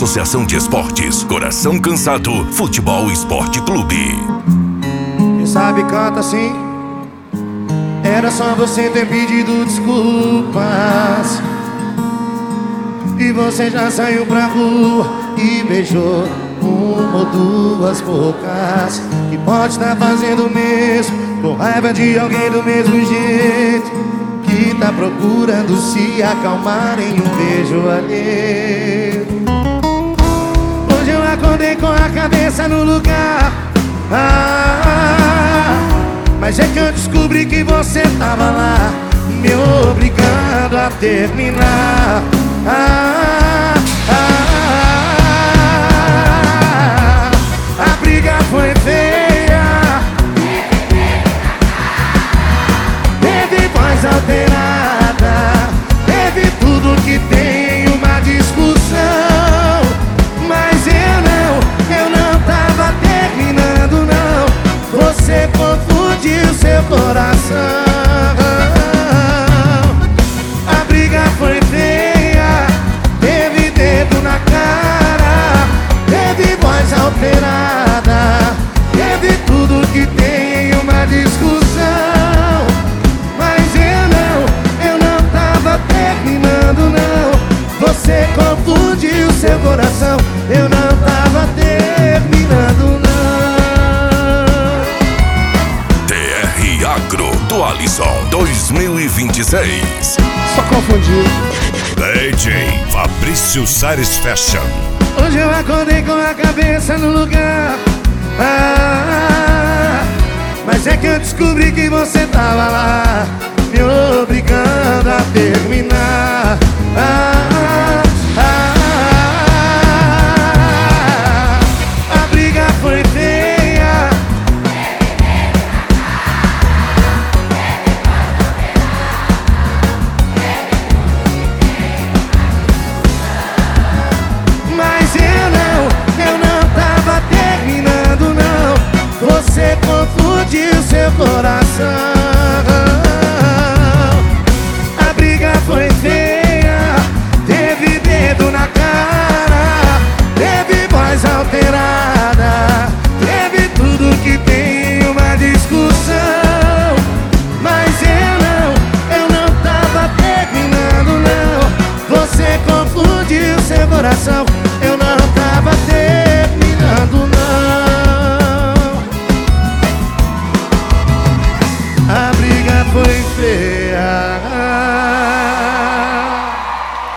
Associação de Esportes Coração Cansado Futebol Esporte Clube. Quem sabe canta assim. Era só você ter pedido desculpas e você já saiu pra rua e beijou uma ou duas bocas. E pode estar fazendo o mesmo, com raiva de alguém do mesmo jeito, que tá procurando se acalmar em um beijo alheio. Hoje eu acordei com a cabeça no lugar, mas é que eu descobri que você tava lá, me obrigando a terminar. A briga foi feia, teve voz alterada, teve tudo que tem uma discussão. Mas eu não tava terminando não. Você confundiu seu coração. A briga foi feia, teve dedo na cara, teve voz alterada, teve tudo que tem em uma discussão. Mas eu não tava terminando não. Você confundiu seu coração. Eu não tava terminando não. TR Agro do Alisson 2026. Só confundiu. DJ Fabrício Sares Fashion. Hoje eu acordei com a cabeça no lugar, mas é que eu descobri que você tava lá, me